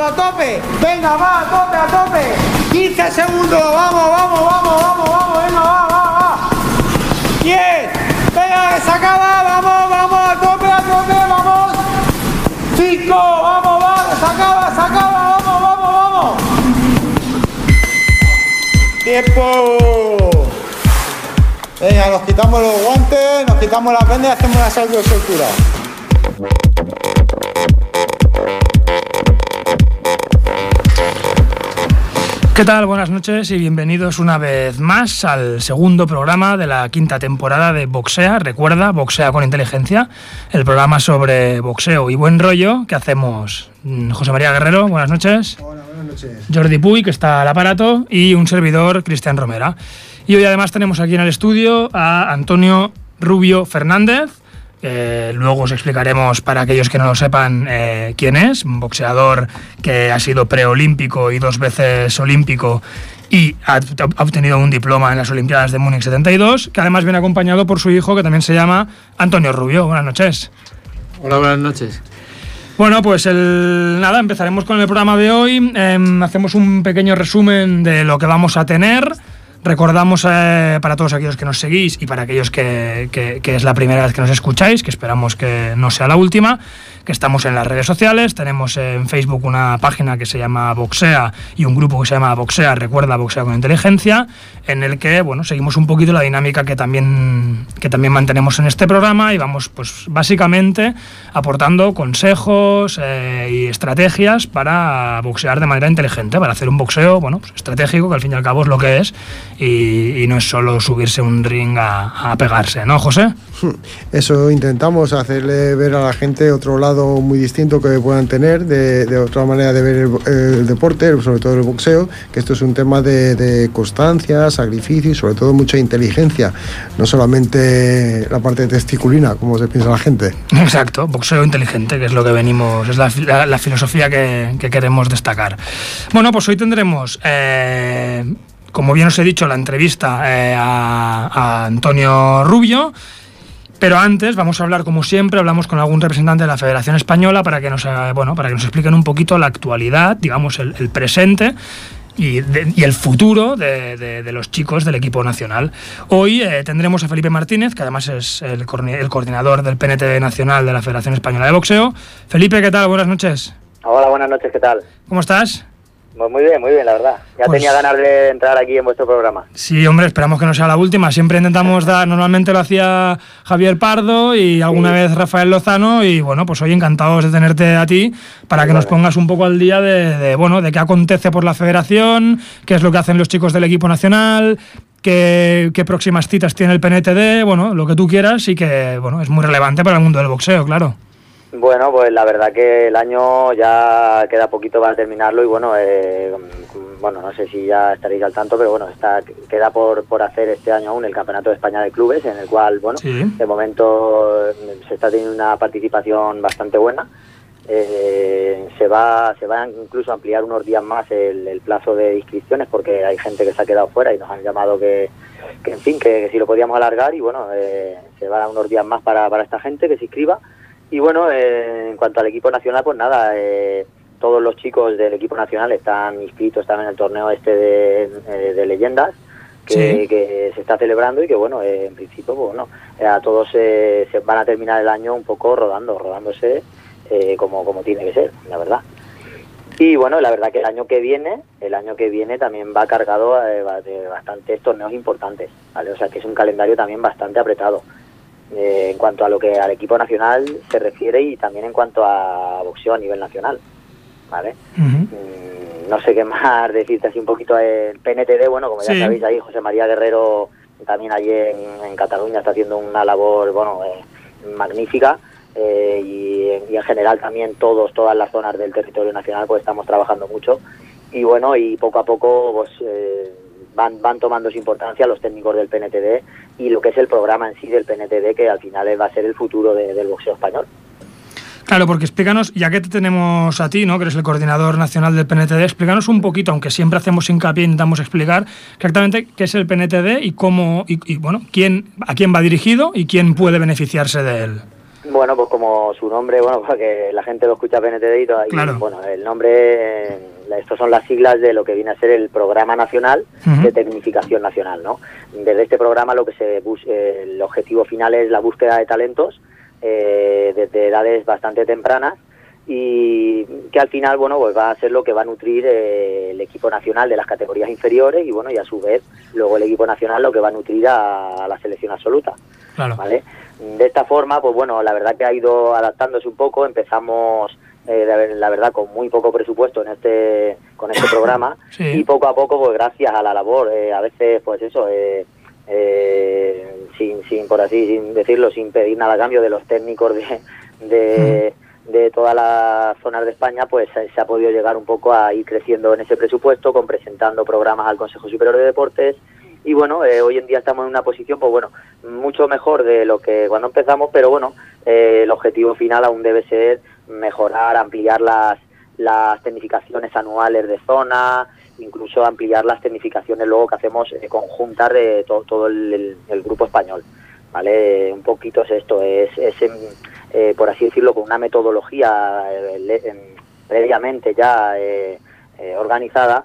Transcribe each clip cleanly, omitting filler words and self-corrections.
a tope. Venga, va, a tope. 15 segundos, vamos, venga, va. 10, venga, que se acaba, vamos, a tope, vamos. 5, vamos, va, se acaba, vamos. ¡Tiempo! Venga, nos quitamos los guantes, nos quitamos las vendas y hacemos una saltoescultura. ¿Qué tal? Buenas noches y bienvenidos una vez más al segundo programa de la quinta temporada de Boxea. Recuerda, Boxea con Inteligencia, el programa sobre boxeo y buen rollo que hacemos José María Guerrero, buenas noches. Hola, buenas noches. Jordi Puy, que está al aparato, y un servidor, Cristian Romera. Y hoy además tenemos aquí en el estudio a Antonio Rubio Fernández. Luego os explicaremos, para aquellos que no lo sepan, quién es. Un boxeador que ha sido preolímpico y 2 veces olímpico y ha obtenido un diploma en las Olimpiadas de Múnich 72, que además viene acompañado por su hijo, que también se llama Antonio Rubio. Buenas noches. Hola, buenas noches. Bueno, pues empezaremos con el programa de hoy. Hacemos un pequeño resumen de lo que vamos a tener. Recordamos para todos aquellos que nos seguís y para aquellos que es la primera vez que nos escucháis, que esperamos que no sea la última, que estamos en las redes sociales. Tenemos en Facebook una página que se llama Boxea y un grupo que se llama Boxea, recuerda, Boxea con Inteligencia, en el que seguimos un poquito la dinámica que también mantenemos en este programa y vamos pues básicamente aportando consejos y estrategias para boxear de manera inteligente, para hacer un boxeo pues estratégico, que al fin y al cabo es lo que es, y no es solo subirse a un ring a pegarse, ¿no, José? Eso intentamos, hacerle ver a la gente otro lado muy distinto que puedan tener, de otra manera de ver el deporte, sobre todo el boxeo, que esto es un tema de constancia, sacrificio y sobre todo mucha inteligencia, no solamente la parte testiculina, como se piensa la gente. Exacto, boxeo inteligente, que es lo que venimos, es la filosofía que queremos destacar. Bueno, pues hoy tendremos, como bien os he dicho, la entrevista a Antonio Rubio. Pero antes vamos a hablar, como siempre, hablamos con algún representante de la Federación Española para que nos expliquen un poquito la actualidad, digamos el presente y el futuro de los chicos del equipo nacional. Hoy tendremos a Felipe Martínez, que además es el coordinador del PNTD Nacional de la Federación Española de Boxeo. Felipe, ¿qué tal? Buenas noches. Hola, buenas noches, ¿qué tal? ¿Cómo estás? Pues muy bien, la verdad. Ya tenía ganas de entrar aquí en vuestro programa. Sí, hombre, esperamos que no sea la última. Siempre intentamos normalmente lo hacía Javier Pardo y alguna vez Rafael Lozano, y bueno, pues hoy encantados de tenerte a ti para que nos pongas un poco al día de qué acontece por la federación, qué es lo que hacen los chicos del equipo nacional, qué próximas citas tiene el PNTD, lo que tú quieras, y que es muy relevante para el mundo del boxeo, claro. Bueno, pues la verdad que el año ya queda poquito para terminarlo y no sé si ya estaréis al tanto, pero queda por hacer este año aún el Campeonato de España de Clubes, en el cual, sí, de momento se está teniendo una participación bastante buena. Se va incluso a ampliar unos días más el plazo de inscripciones, porque hay gente que se ha quedado fuera y nos han llamado que si lo podíamos alargar, y se van a unos días más para esta gente que se inscriba. Y en cuanto al equipo nacional, pues nada, todos los chicos del equipo nacional están inscritos también en el torneo de leyendas que se está celebrando, y que en principio a todos se van a terminar el año un poco rodándose como tiene que ser, la verdad. Y la verdad que el año que viene también va cargado de bastantes torneos importantes, ¿vale? O sea que es un calendario también bastante apretado. En cuanto a lo que al equipo nacional se refiere, y también en cuanto a boxeo a nivel nacional, ¿vale? Uh-huh. No sé qué más decirte así un poquito. El PNTD, como ya sabéis, ahí José María Guerrero también allí en Cataluña está haciendo una labor magnífica, y en general también todas las zonas del territorio nacional pues estamos trabajando mucho, y y poco a poco van tomando su importancia los técnicos del PNTD y lo que es el programa en sí del PNTD, que al final va a ser el futuro del boxeo español. Claro, porque explícanos, ya que te tenemos a ti, ¿no?, que eres el coordinador nacional del PNTD, explícanos un poquito, aunque siempre hacemos hincapié, intentamos explicar exactamente qué es el PNTD y cómo, a quién va dirigido y quién puede beneficiarse de él. Bueno, pues como su nombre, bueno, para que la gente lo escucha PNTD y todo, claro. y, bueno, el nombre, estos son las siglas de lo que viene a ser el Programa Nacional de Tecnificación Nacional, ¿no? Desde este programa lo que el objetivo final es la búsqueda de talentos desde edades bastante tempranas y que al final, bueno, pues va a ser lo que va a nutrir el equipo nacional de las categorías inferiores y, bueno, y a su vez luego el equipo nacional lo que va a nutrir a la selección absoluta, claro. ¿vale? De esta forma, pues bueno, la verdad que ha ido adaptándose un poco. Empezamos, la verdad, con muy poco presupuesto con este programa sí. Y poco a poco, pues gracias a la labor, a veces, pues eso, sin decirlo, sin pedir nada a cambio de los técnicos de todas las zonas de España, pues se ha podido llegar un poco a ir creciendo en ese presupuesto, con presentando programas al Consejo Superior de Deportes. Y bueno, hoy en día estamos en una posición, pues bueno, mucho mejor de lo que cuando empezamos, pero bueno, el objetivo final aún debe ser mejorar, ampliar las tecnificaciones anuales de zona, incluso ampliar las tecnificaciones luego que hacemos conjuntar de todo el grupo español, ¿vale? Un poquito es esto, por así decirlo, con una metodología previamente ya organizada.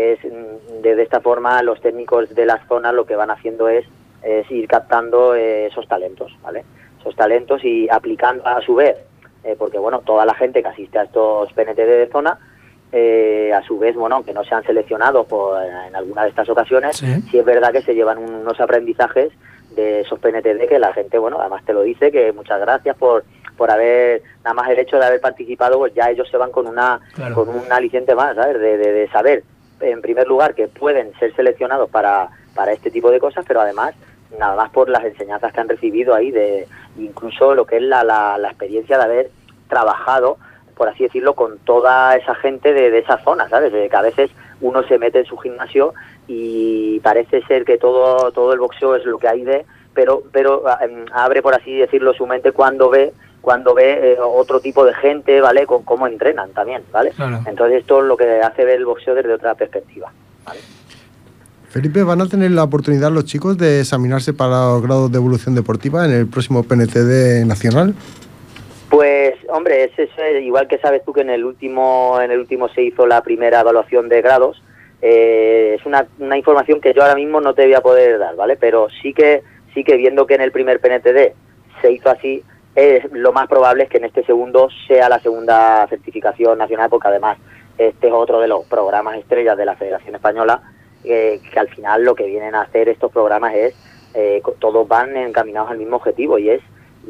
De esta forma los técnicos de las zonas lo que van haciendo es ir captando esos talentos, ¿vale? Esos talentos y aplicando a su vez, porque bueno, toda la gente que asiste a estos PNTD de zona, a su vez, bueno, que no se han seleccionado en alguna de estas ocasiones, sí es verdad que se llevan unos aprendizajes de esos PNTD que la gente, bueno, además te lo dice, que muchas gracias por haber, nada más el hecho de haber participado, pues ya ellos se van con un aliciente más, ¿sabes? De saber, en primer lugar, que pueden ser seleccionados para este tipo de cosas, pero además, nada más por las enseñanzas que han recibido ahí, incluso lo que es la experiencia de haber trabajado, por así decirlo, con toda esa gente de esa zona, ¿sabes? De que a veces uno se mete en su gimnasio y parece ser que todo el boxeo es lo que hay pero abre, por así decirlo, su mente cuando ve otro tipo de gente, ¿vale? Con cómo entrenan también, ¿vale? Claro. Entonces esto es lo que hace ver el boxeo desde otra perspectiva, ¿vale? Felipe, ¿van a tener la oportunidad los chicos de examinarse para los grados de evolución deportiva en el próximo PNTD nacional? Pues, hombre, es igual que sabes tú que en el último se hizo la primera evaluación de grados. Es una información que yo ahora mismo no te voy a poder dar, ¿vale? Pero sí que viendo que en el primer PNTD se hizo así, lo más probable es que en este segundo sea la segunda certificación nacional, porque además este es otro de los programas estrellas de la Federación Española, que al final lo que vienen a hacer estos programas es, todos van encaminados al mismo objetivo, y es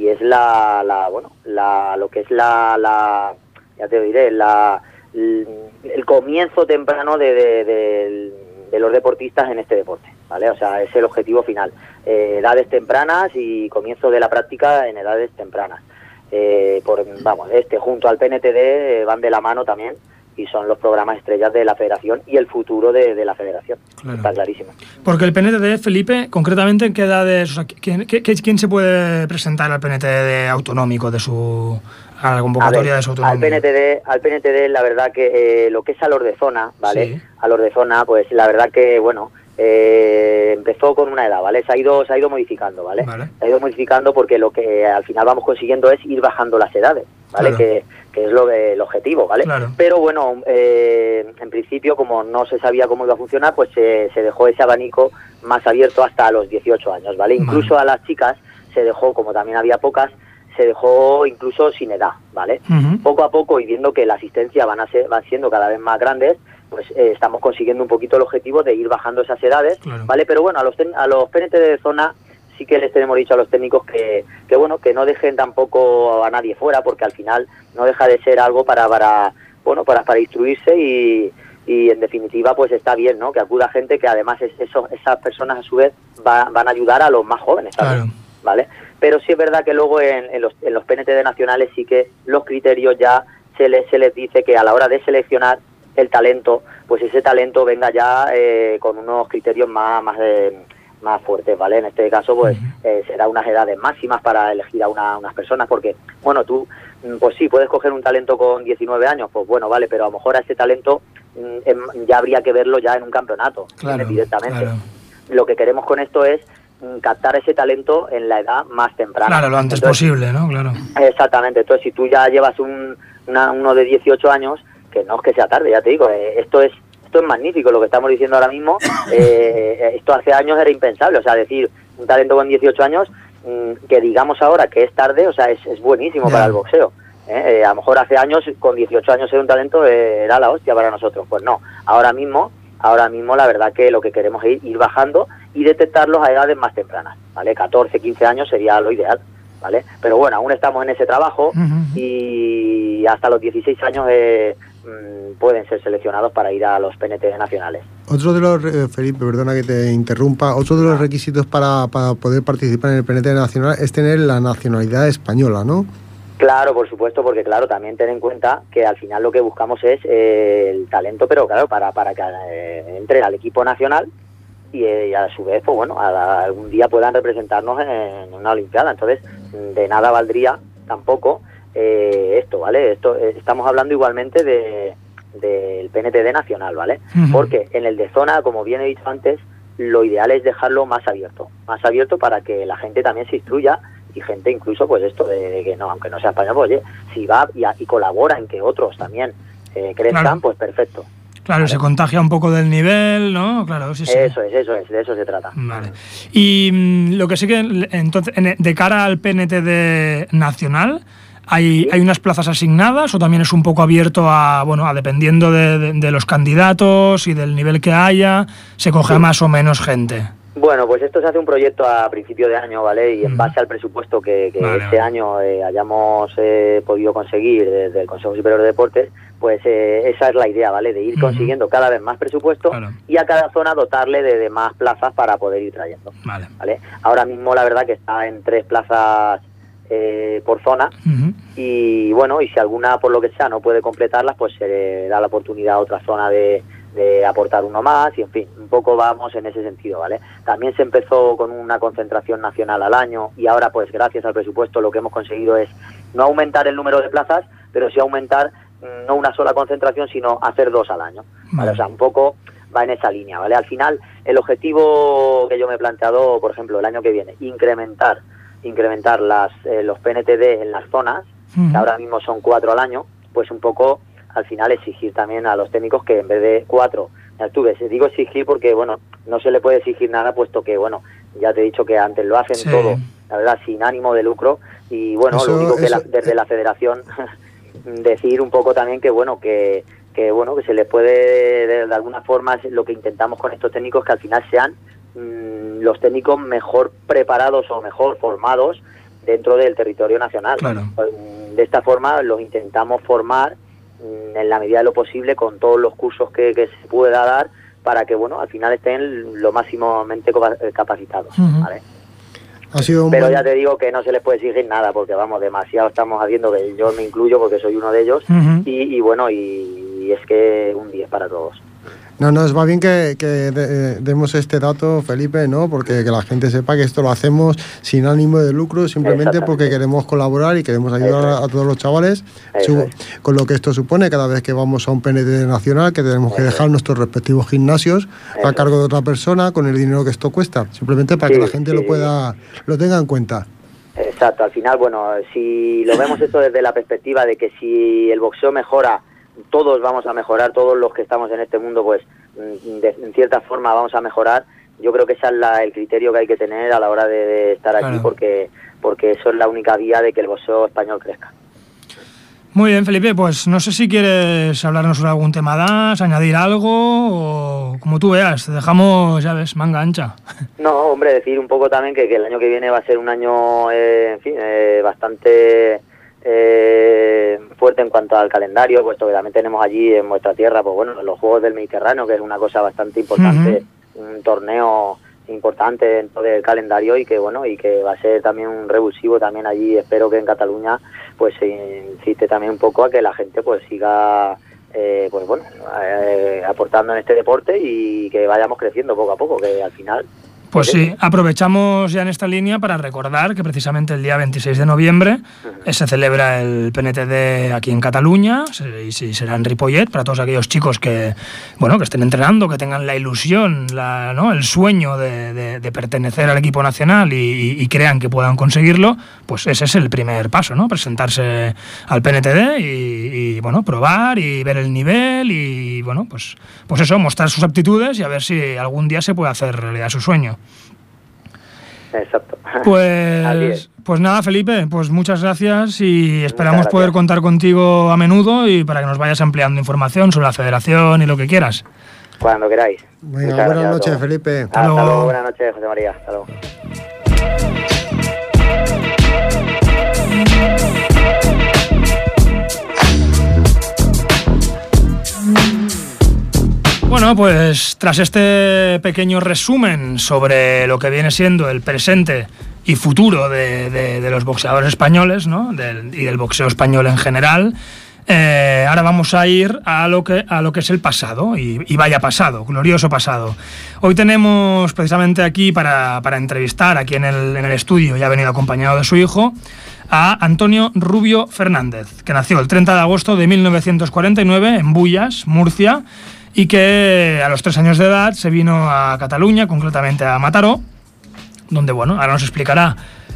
lo que es ya te diré, el comienzo temprano de los deportistas en este deporte, ¿vale? O sea, es el objetivo final. Edades tempranas y comienzo de la práctica en edades tempranas. Junto al PNTD van de la mano también, y son los programas estrellas de la Federación y el futuro de la Federación. Claro. Está clarísimo. Porque el PNTD, Felipe, concretamente, ¿en qué edades? O sea, ¿quién se puede presentar al PNTD autonómico a la convocatoria de su autonomía? Al PNTD, la verdad que lo que es a los de zona, ¿vale? Sí. A los de zona, pues la verdad que, bueno, empezó con una edad, ¿vale? Se ha ido modificando, ¿vale? Se ha ido modificando porque lo que al final vamos consiguiendo es ir bajando las edades, ¿vale? Claro. Que es el objetivo, ¿vale? Claro. Pero bueno, en principio, como no se sabía cómo iba a funcionar, pues se dejó ese abanico más abierto hasta los 18 años, ¿vale? Incluso a las chicas se dejó, como también había pocas, se dejó incluso sin edad, ¿vale? Poco a poco, y viendo que la asistencia van siendo cada vez más grandes, pues estamos consiguiendo un poquito el objetivo de ir bajando esas edades, claro. ¿Vale? Pero bueno, a los PNT de zona sí que les tenemos dicho a los técnicos que no dejen tampoco a nadie fuera, porque al final no deja de ser algo para instruirse y en definitiva pues está bien, ¿no? Que acuda gente que además esas personas a su vez van a ayudar a los más jóvenes también, claro. ¿Vale? Pero sí es verdad que luego en los PNTD nacionales sí que los criterios ya se les dice que a la hora de seleccionar el talento, pues ese talento venga ya con unos criterios más fuertes, ¿vale? En este caso, pues será unas edades máximas para elegir a unas personas, porque, bueno, tú, pues sí, puedes coger un talento con 19 años, pues bueno, vale, pero a lo mejor a ese talento ya habría que verlo ya en un campeonato, claro, directamente. Claro. Lo que queremos con esto es captar ese talento en la edad más temprana. Claro, lo antes posible, ¿no? Claro. Exactamente. Entonces, si tú ya llevas uno de 18 años, que no es que sea tarde, ya te digo, esto es magnífico lo que estamos diciendo ahora mismo. Esto hace años era impensable, o sea, decir un talento con 18 años, que digamos ahora que es tarde, o sea, es buenísimo para el boxeo. A lo mejor hace años, con 18 años ser un talento era la hostia para nosotros. Pues no, ahora mismo la verdad que lo que queremos es ir bajando y detectarlos a edades más tempranas, ¿vale? 14, 15 años sería lo ideal, ¿vale? Pero bueno, aún estamos en ese trabajo y hasta los 16 años pueden ser seleccionados para ir a los PNT nacionales. Otro de los, Felipe, perdona que te interrumpa, otro de los requisitos para poder participar en el PNT nacional es tener la nacionalidad española, ¿no? Claro, por supuesto, porque claro, también ten en cuenta que al final lo que buscamos es el talento, pero claro, para que entre al equipo nacional y a su vez, pues bueno, algún día puedan representarnos en una Olimpiada. Entonces, de nada valdría tampoco esto, ¿vale? Estamos hablando igualmente del PNTD nacional, ¿vale? Porque en el de zona, como bien he dicho antes, lo ideal es dejarlo más abierto para que la gente también se instruya y gente incluso, pues esto de que no, aunque no sea español, pues oye, si va y colabora en que otros también crezcan, claro, pues perfecto. Claro, ¿vale? Se contagia un poco del nivel, ¿no? Claro, sí, sí. Eso es, de eso se trata. Vale. Y lo que sí que, entonces, de cara al PNTD nacional, ¿hay unas plazas asignadas o también es un poco abierto a dependiendo de los candidatos y del nivel que haya, se coge más o menos gente? Bueno, pues esto se hace un proyecto a principio de año, ¿vale? Y en base al presupuesto que este año hayamos podido conseguir desde el Consejo Superior de Deportes, pues esa es la idea, ¿vale? De ir consiguiendo cada vez más presupuesto y a cada zona dotarle de más plazas para poder ir trayendo, ¿vale? Ahora mismo la verdad que está en 3 plazas por zona y bueno, y si alguna por lo que sea no puede completarlas, pues se le da la oportunidad a otra zona de aportar uno más y en fin, un poco vamos en ese sentido, ¿vale? También se empezó con una concentración nacional al año y ahora pues gracias al presupuesto lo que hemos conseguido es no aumentar el número de plazas, pero sí aumentar no una sola concentración, sino hacer 2 al año, ¿vale? O sea, un poco va en esa línea, ¿vale? Al final, el objetivo que yo me he planteado, por ejemplo, el año que viene, incrementar los PNTD en las zonas, que ahora mismo son 4 al año, pues un poco al final exigir también a los técnicos que en vez de 4, digo exigir porque, bueno, no se le puede exigir nada, puesto que, bueno, ya te he dicho que antes lo hacen todo, la verdad, sin ánimo de lucro, y bueno, lo único que desde la federación decir un poco también que, bueno, que se les puede, de alguna forma, lo que intentamos con estos técnicos, que al final sean los técnicos mejor preparados o mejor formados dentro del territorio nacional. Claro. De esta forma los intentamos formar en la medida de lo posible con todos los cursos que se pueda dar para que, bueno, al final estén lo máximamente capacitados, ¿vale? Pero ya te digo que no se les puede exigir nada porque, vamos, demasiado estamos haciendo, que yo me incluyo porque soy uno de ellos y bueno, y es que un 10 para todos. No, es más bien que demos este dato, Felipe, ¿no? Porque que la gente sepa que esto lo hacemos sin ánimo de lucro, simplemente porque queremos colaborar y queremos ayudar a todos los chavales, con lo que esto supone cada vez que vamos a un PNT nacional, que tenemos que dejar nuestros respectivos gimnasios a cargo de otra persona con el dinero que esto cuesta, simplemente para que la gente lo tenga en cuenta. Exacto, al final, bueno, si lo vemos esto desde la perspectiva de que si el boxeo mejora, todos vamos a mejorar, todos los que estamos en este mundo, pues en cierta forma vamos a mejorar. Yo creo que ese es el criterio que hay que tener a la hora de estar aquí, porque eso es la única vía de que el boxeo español crezca. Muy bien, Felipe, pues no sé si quieres hablarnos sobre algún tema más, añadir algo, o como tú veas, te dejamos, ya ves, manga ancha. No, hombre, decir un poco también que el año que viene va a ser un año, en fin, bastante fuerte en cuanto al calendario, puesto que también tenemos allí en nuestra tierra, pues bueno, los Juegos del Mediterráneo, que es una cosa bastante importante, un torneo importante dentro del calendario y que bueno, y que va a ser también un revulsivo también allí. Espero que en Cataluña pues se incite también un poco a que la gente pues siga pues bueno, aportando en este deporte y que vayamos creciendo poco a poco, que al final Pues sí, aprovechamos ya en esta línea para recordar que precisamente el día 26 de noviembre se celebra el PNTD aquí en Cataluña, y será en Ripollet, para todos aquellos chicos que estén entrenando, que tengan la ilusión, el sueño de pertenecer al equipo nacional y crean que puedan conseguirlo. Pues ese es el primer paso, ¿no? Presentarse al PNTD y probar y ver el nivel y pues eso, mostrar sus aptitudes y a ver si algún día se puede hacer realidad su sueño. Exacto. Pues nada, Felipe, pues muchas gracias y esperamos poder contar contigo a menudo y para que nos vayas ampliando información sobre la federación y lo que quieras. Cuando queráis. Venga, buenas noches, Felipe. Hasta luego. Buenas noches, José María. Hasta luego. Bueno, pues tras este pequeño resumen sobre lo que viene siendo el presente y futuro de los boxeadores españoles, ¿no? y del boxeo español en general, ahora vamos a ir a lo que es el pasado, y vaya pasado, glorioso pasado. Hoy tenemos precisamente aquí para entrevistar, aquí en el estudio, ya ha venido acompañado de su hijo, a Antonio Rubio Fernández, que nació el 30 de agosto de 1949 en Bullas, Murcia, y que a los 3 años de edad se vino a Cataluña, concretamente a Mataró, donde, ahora nos explicará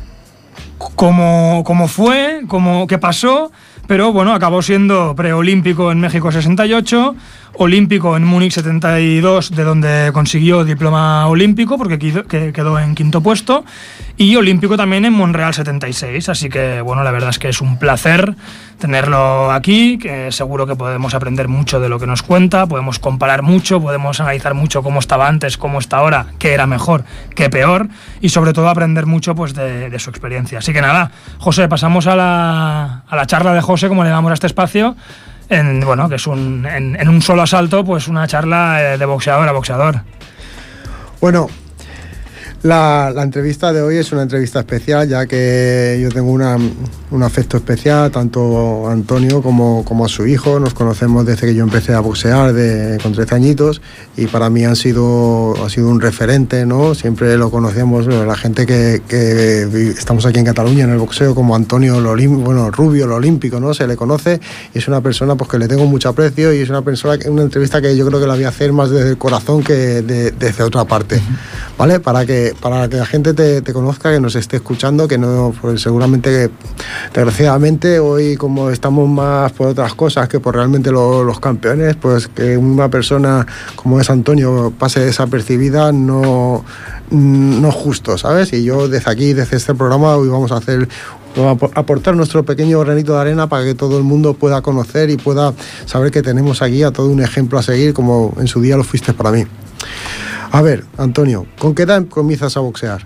cómo fue, qué pasó, pero acabó siendo preolímpico en México 68, olímpico en Múnich 72, de donde consiguió diploma olímpico porque quedó en 5º puesto, y olímpico también en Montreal 76, así que la verdad es que es un placer tenerlo aquí, que seguro que podemos aprender mucho de lo que nos cuenta, podemos comparar mucho, podemos analizar mucho cómo estaba antes, cómo está ahora, qué era mejor, qué peor, y sobre todo aprender mucho pues de su experiencia. Así que nada, José, pasamos a la charla de José, como le llamamos a este espacio, que es en un solo asalto, pues una charla de boxeador a boxeador. Bueno, la entrevista de hoy es una entrevista especial, ya que yo tengo un afecto especial tanto a Antonio como a su hijo. Nos conocemos desde que yo empecé a boxear con 13 añitos, y para mí ha sido un referente, ¿no? Siempre lo conocemos, la gente que estamos aquí en Cataluña en el boxeo, como Antonio Rubio, el olímpico, ¿no? Se le conoce, y es una persona pues que le tengo mucho aprecio, y es una entrevista que yo creo que la voy a hacer más desde el corazón que desde otra parte, ¿vale? Para que la gente te conozca, que nos esté escuchando, que no, pues seguramente, desgraciadamente, hoy como estamos más por otras cosas que por realmente los campeones, pues que una persona como es Antonio pase desapercibida no es justo, ¿sabes? Y yo desde aquí, desde este programa, hoy vamos a aportar nuestro pequeño granito de arena para que todo el mundo pueda conocer y pueda saber que tenemos aquí a todo un ejemplo a seguir, como en su día lo fuiste para mí. A ver, Antonio, ¿con qué edad comienzas a boxear?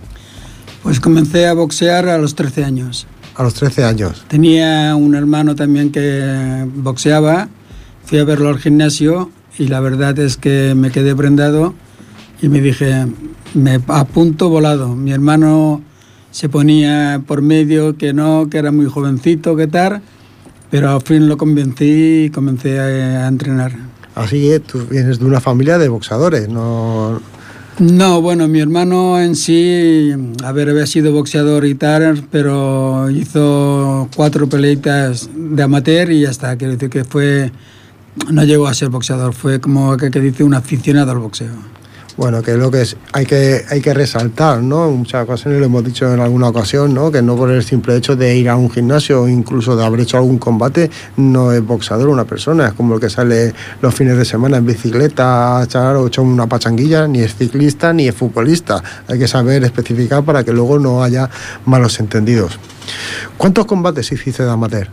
Pues comencé a boxear a los 13 años. A los 13 años. Tenía un hermano también que boxeaba, fui a verlo al gimnasio y la verdad es que me quedé prendado y me dije, me apunto volado. Mi hermano se ponía por medio que no, que era muy jovencito, que tal, pero al fin lo convencí y comencé a entrenar. Así que tú vienes de una familia de boxeadores, ¿no? No, bueno, mi hermano en sí, había sido boxeador y tal, pero hizo 4 peleitas de amateur y ya está. Quiero decir que no llegó a ser boxeador, fue como que dice un aficionado al boxeo. Bueno, que es lo que hay que resaltar, ¿no? En muchas ocasiones lo hemos dicho en alguna ocasión, ¿no? Que no por el simple hecho de ir a un gimnasio o incluso de haber hecho algún combate no es boxeador una persona. Es como el que sale los fines de semana en bicicleta a echar o echar una pachanguilla, ni es ciclista ni es futbolista. Hay que saber especificar para que luego no haya malos entendidos. ¿Cuántos combates hiciste de amateur?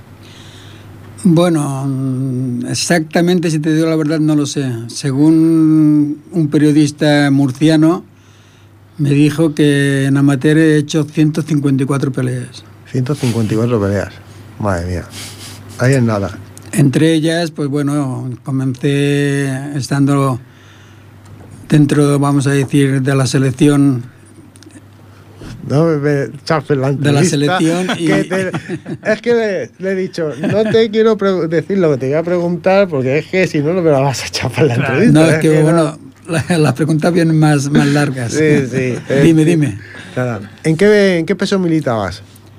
Bueno, exactamente, si te digo la verdad, no lo sé. Según un periodista murciano, me dijo que en amateur he hecho 154 peleas. 154 peleas, madre mía. Ahí es nada. Entre ellas, pues bueno, comencé estando dentro, vamos a decir, de la selección. No me chafes la entrevista. De la selección y... Es que le he dicho, no te quiero decir lo que te voy a preguntar, porque es que si no me la vas a chafar la entrevista. No, es que bueno, las preguntas vienen más largas. Sí. Dime. Claro. ¿En qué peso militabas?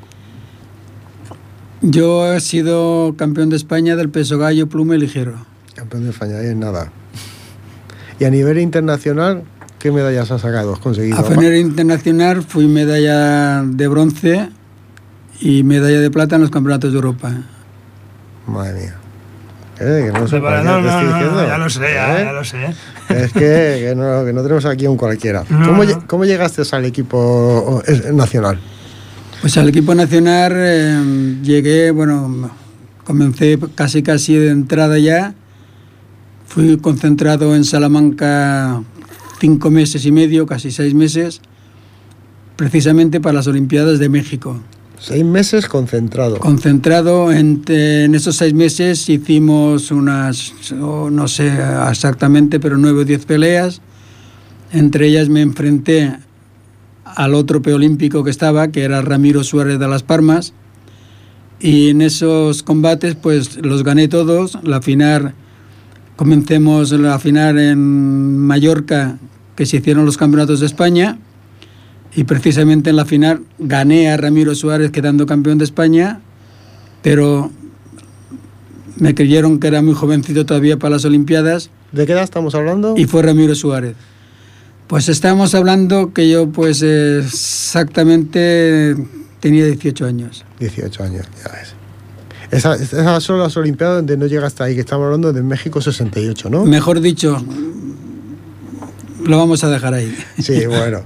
Yo he sido campeón de España del peso gallo, pluma y ligero. Campeón de España, ahí es nada. ¿Y a nivel internacional, qué medallas has sacado? ¿Has conseguido? A nivel internacional fui medalla de bronce y medalla de plata en los campeonatos de Europa. Madre mía. Que no sé No, ya lo sé, ya lo sé. Es que no tenemos aquí a un cualquiera. No. ¿Cómo llegaste al equipo nacional? Pues al equipo nacional llegué, comencé casi de entrada ya. Fui concentrado en Salamanca 5 meses y medio, casi 6 meses, precisamente para las Olimpiadas de México. 6 meses concentrado. Concentrado en esos 6 meses hicimos unas, no sé exactamente, pero 9 o 10 peleas. Entre ellas me enfrenté al otro preolímpico que estaba, que era Ramiro Suárez de Las Palmas. Y en esos combates pues los gané todos. Comencemos la final en Mallorca, que se hicieron los campeonatos de España. Y precisamente en la final gané a Ramiro Suárez quedando campeón de España, pero me creyeron que era muy jovencito todavía para las Olimpiadas. ¿De qué edad estamos hablando? Y fue Ramiro Suárez. Pues estamos hablando que yo pues exactamente tenía 18 años. 18 años, ya ves. Esas son las Olimpiadas donde no llegaste ahí, que estamos hablando de México 68, ¿no? Mejor dicho, lo vamos a dejar ahí. Sí, bueno.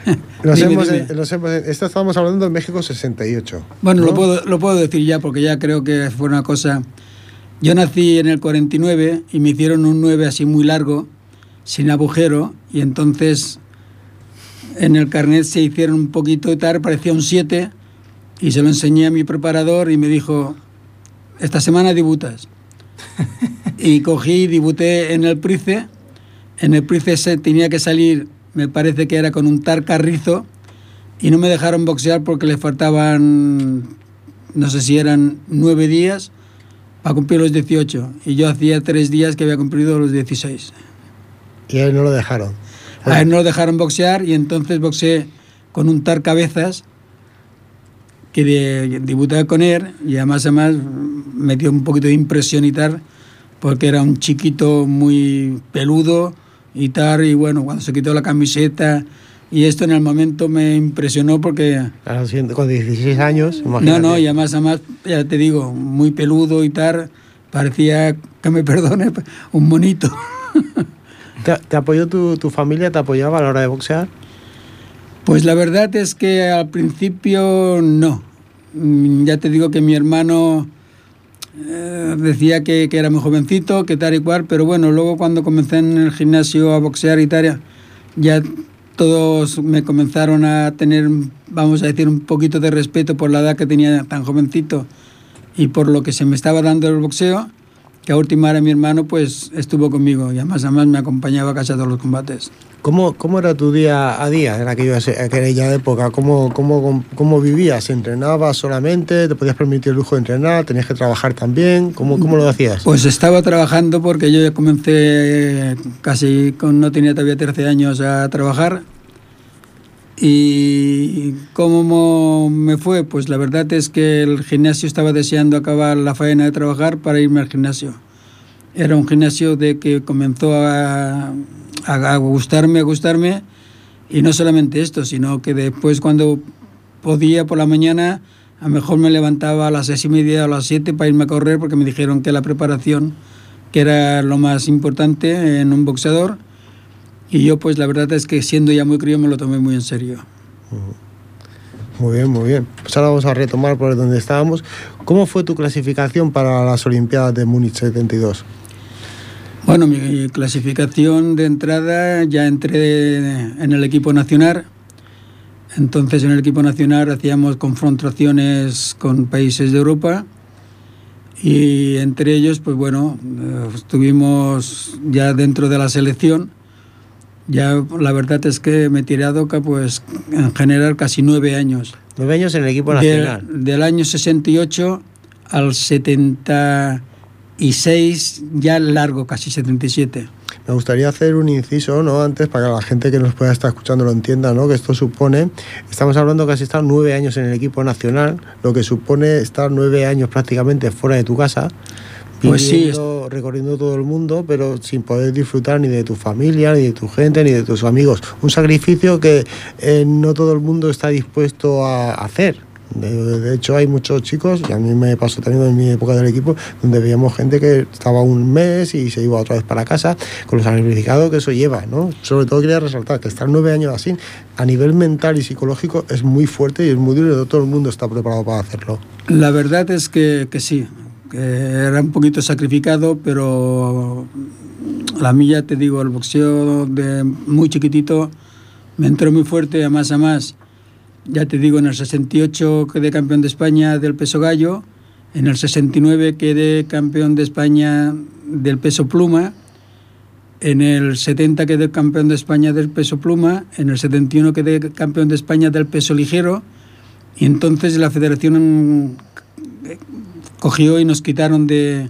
Estamos hablando de México 68. Bueno, ¿no? lo puedo decir ya, porque ya creo que fue una cosa... Yo nací en el 49 y me hicieron un 9 así muy largo, sin agujero, y entonces en el carnet se hicieron un poquito tarde, parecía un 7, y se lo enseñé a mi preparador y me dijo, esta semana debutas. Y cogí y debuté en el Price. En el Price tenía que salir, me parece que era con un tar carrizo, y no me dejaron boxear porque le faltaban, no sé si eran 9 días para cumplir los 18, y yo hacía 3 días que había cumplido los 16. Y a él no lo dejaron. A él no lo dejaron boxear, y entonces boxeé con un tar cabezas, que debuté con él, y además me dio un poquito de impresión y tal, porque era un chiquito muy peludo y tal, y bueno, cuando se quitó la camiseta y esto en el momento me impresionó porque... Claro, con 16 años, imagínate. No, y además, ya te digo, muy peludo y tal, parecía, que me perdone, un monito. ¿Te apoyó tu familia? ¿Te apoyaba a la hora de boxear? Pues la verdad es que al principio no. Ya te digo que mi hermano decía que era muy jovencito, que tal y cual, pero bueno, luego cuando comencé en el gimnasio a boxear y tal, ya todos me comenzaron a tener, vamos a decir, un poquito de respeto por la edad que tenía tan jovencito y por lo que se me estaba dando el boxeo, que a última hora mi hermano pues estuvo conmigo y además me acompañaba casi a todos los combates. ¿Cómo era tu día a día en aquella época? ¿Cómo vivías? ¿Entrenabas solamente? ¿Te podías permitir el lujo de entrenar? ¿Tenías que trabajar también? ¿Cómo lo hacías? Pues estaba trabajando porque yo ya comencé no tenía todavía 13 años a trabajar. ¿Y cómo me fue? Pues la verdad es que el gimnasio estaba deseando acabar la faena de trabajar para irme al gimnasio. Era un gimnasio de que comenzó a gustarme, y no solamente esto, sino que después cuando podía por la mañana, a lo mejor me levantaba a las 6:30 o a las 7 para irme a correr, porque me dijeron que la preparación, que era lo más importante en un boxeador, y yo pues la verdad es que siendo ya muy crío me lo tomé muy en serio. Muy bien. Pues ahora vamos a retomar por donde estábamos. ¿Cómo fue tu clasificación para las Olimpiadas de Múnich 72? Bueno, mi clasificación de entrada, ya entré en el equipo nacional. Entonces en el equipo nacional hacíamos confrontaciones con países de Europa y entre ellos, pues bueno, estuvimos ya dentro de la selección. Ya la verdad es que me he tirado pues en general casi 9 años. 9 años en el equipo nacional. Del año 68 al 76, ya largo, casi 77. Me gustaría hacer un inciso, ¿no? Antes, para que la gente que nos pueda estar escuchando lo entienda, ¿no? Que esto supone, estamos hablando que has estado 9 años en el equipo nacional, lo que supone estar 9 años prácticamente fuera de tu casa, Pues viviendo, sí, recorriendo todo el mundo, pero sin poder disfrutar ni de tu familia, ni de tu gente, ni de tus amigos. Un sacrificio que no todo el mundo está dispuesto a hacer. De hecho, hay muchos chicos, y a mí me pasó también en mi época del equipo, donde veíamos gente que estaba un mes y se iba otra vez para casa, con lo sacrificado que eso lleva, ¿no? Sobre todo quería resaltar que estar 9 años así, a nivel mental y psicológico, es muy fuerte y es muy duro, y no todo el mundo está preparado para hacerlo. la verdad es que sí, que era un poquito sacrificado, pero a mí ya te digo, el boxeo de muy chiquitito me entró muy fuerte, a más. Ya te digo, en el 68 quedé campeón de España del peso gallo, en el 69 quedé campeón de España del peso pluma, en el 70 quedé campeón de España del peso pluma, en el 71 quedé campeón de España del peso ligero, y entonces la federación cogió y nos quitaron de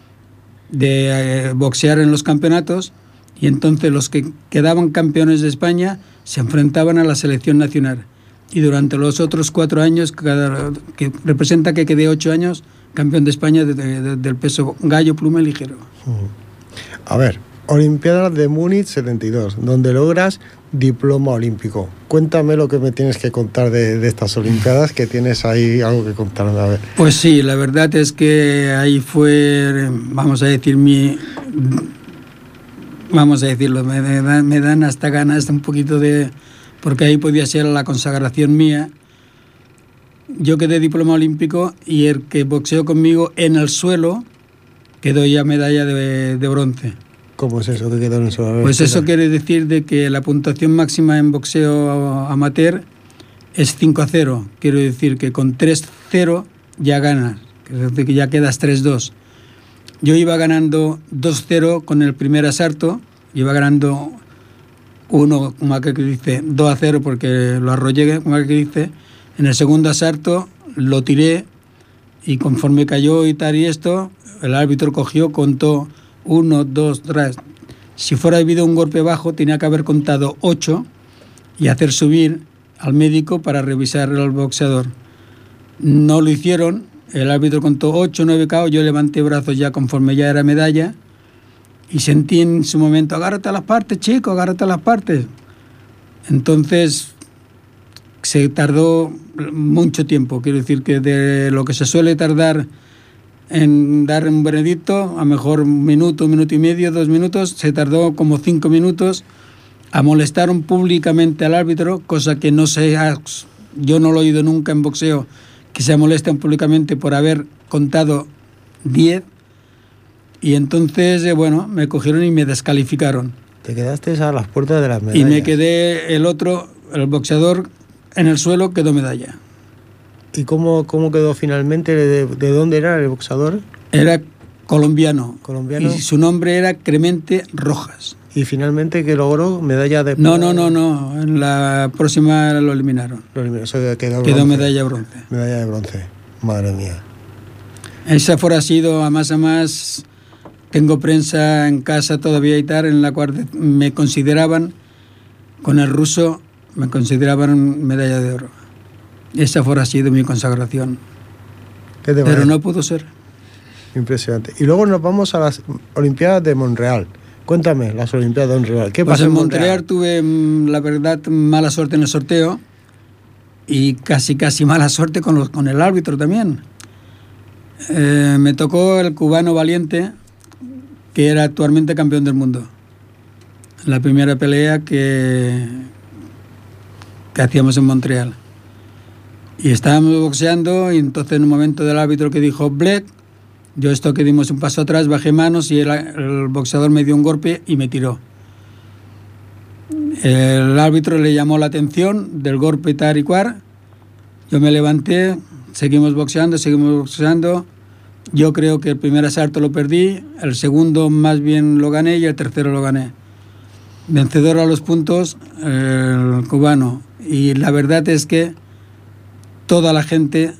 boxear en los campeonatos, y entonces los que quedaban campeones de España se enfrentaban a la selección nacional. Y durante los otros 4 años, que representa que quedé 8 años campeón de España del peso gallo, pluma y ligero. A ver, Olimpiadas de Múnich 72, donde logras diploma olímpico. Cuéntame lo que me tienes que contar de estas Olimpiadas, que tienes ahí algo que contarme. A ver. Pues sí, la verdad es que ahí fue, vamos a decirlo, me dan hasta ganas un poquito de... porque ahí podía ser la consagración mía. Yo quedé diploma olímpico y el que boxeó conmigo en el suelo quedó ya medalla de bronce. ¿Cómo es eso que quedó en el suelo? Pues eso quiere decir de que la puntuación máxima en boxeo amateur es 5-0. Quiero decir que con 3-0 ya ganas, que ya quedas 3-2. Yo iba ganando 2-0 con el primer asalto, iba ganando 1, como aquel que dice, 2-0 porque lo arrollé, como aquel que dice. En el segundo asalto lo tiré y conforme cayó y tal y esto, el árbitro cogió, contó 1, 2, 3. Si fuera habido un golpe bajo, tenía que haber contado 8 y hacer subir al médico para revisar al boxeador. No lo hicieron, el árbitro contó 8, 9 KO, yo levanté brazos ya conforme ya era medalla y sentí en su momento, agárrate a las partes, chico, agárrate a las partes. Entonces se tardó mucho tiempo, quiero decir que de lo que se suele tardar en dar un veredicto, a lo mejor 1 minuto, 1 minuto y medio, 2 minutos, se tardó como 5 minutos. Amonestaron públicamente al árbitro, cosa que no sé, yo no lo he oído nunca en boxeo, que se amolesten públicamente por haber contado 10. Y entonces, bueno, me cogieron y me descalificaron. Te quedaste a las puertas de las medallas. Y me quedé el boxeador, en el suelo, quedó medalla. ¿Y cómo quedó finalmente? ¿De dónde era el boxeador? Era colombiano. ¿Colombiano? Y su nombre era Clemente Rojas. ¿Y finalmente qué logró? ¿Medalla de plata? No. En la próxima lo eliminaron. O sea, quedó medalla bronce. Medalla de bronce. Madre mía. Esa fuera sido, a más, tengo prensa en casa todavía y tal, en la cual me consideraban, con el ruso, me consideraban medalla de oro. Esa fuera sido mi consagración. Pero no pudo ser. Impresionante. Y luego nos vamos a las Olimpiadas de Montreal. Cuéntame, las Olimpiadas de Montreal. ¿Qué pasó en Montreal? Tuve, la verdad, mala suerte en el sorteo y casi mala suerte con el árbitro también. Me tocó el cubano Valiente, que era actualmente campeón del mundo. La primera pelea que hacíamos en Montreal. Y estábamos boxeando y entonces en un momento del árbitro que dijo Black, yo esto que dimos un paso atrás, bajé manos y el boxeador me dio un golpe y me tiró. El árbitro le llamó la atención del golpe tal y cual. Yo me levanté, seguimos boxeando. Yo creo que el primer asalto lo perdí, el segundo más bien lo gané y el tercero lo gané. Vencedor a los puntos, el cubano. Y la verdad es que toda la gente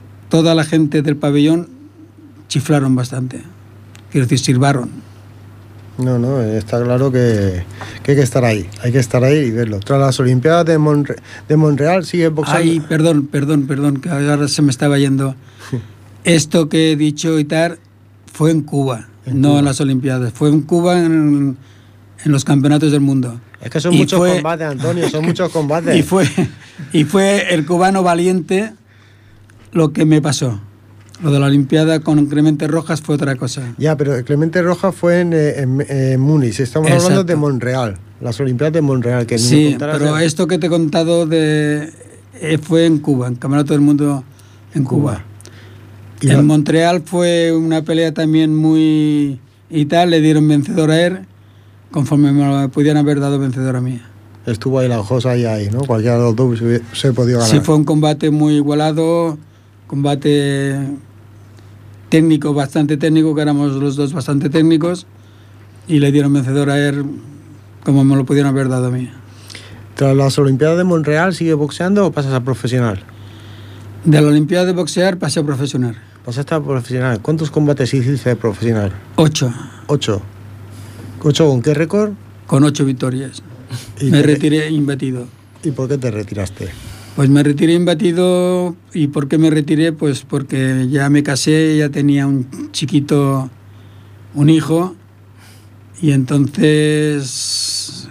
del pabellón chiflaron bastante. Quiero decir, silbaron. No, está claro que hay que estar ahí. Hay que estar ahí y verlo. Tras las Olimpiadas de Montreal, sigue boxeando. Ay, perdón, que ahora se me estaba yendo. Esto que he dicho y tal fue en Cuba, no en las Olimpiadas. Fue en Cuba en los campeonatos del mundo. Es que son muchos combates, Antonio, son muchos combates. Y fue el cubano valiente lo que me pasó. Lo de la Olimpiada con Clemente Rojas fue otra cosa. Ya, pero Clemente Rojas fue en Múnich. Estamos hablando de Montreal, las Olimpiadas de Montreal. Que sí, pero esto que te he contado fue en Cuba, en Campeonato del Mundo en Cuba. En Montreal fue una pelea también muy... y tal, le dieron vencedor a él, conforme me pudieran haber dado vencedor a mí. Estuvo ahí la cosa ahí, ¿no? Cualquiera de los dos se podía ganar. Sí, fue un combate muy igualado, combate... técnico, bastante técnico, que éramos los dos bastante técnicos, y le dieron vencedor a él como me lo pudieron haber dado a mí. ¿Tras las Olimpiadas de Montreal sigue boxeando o pasas a profesional? De la Olimpiada de boxear pasé a profesional. Pasaste a profesional. ¿Cuántos combates hiciste de profesional? 8. ¿8 con qué récord? Con 8 victorias. Me retiré imbatido. ¿Y por qué te retiraste? Pues me retiré imbatido. ¿Y por qué me retiré? Pues porque ya me casé, ya tenía un chiquito, un hijo, y entonces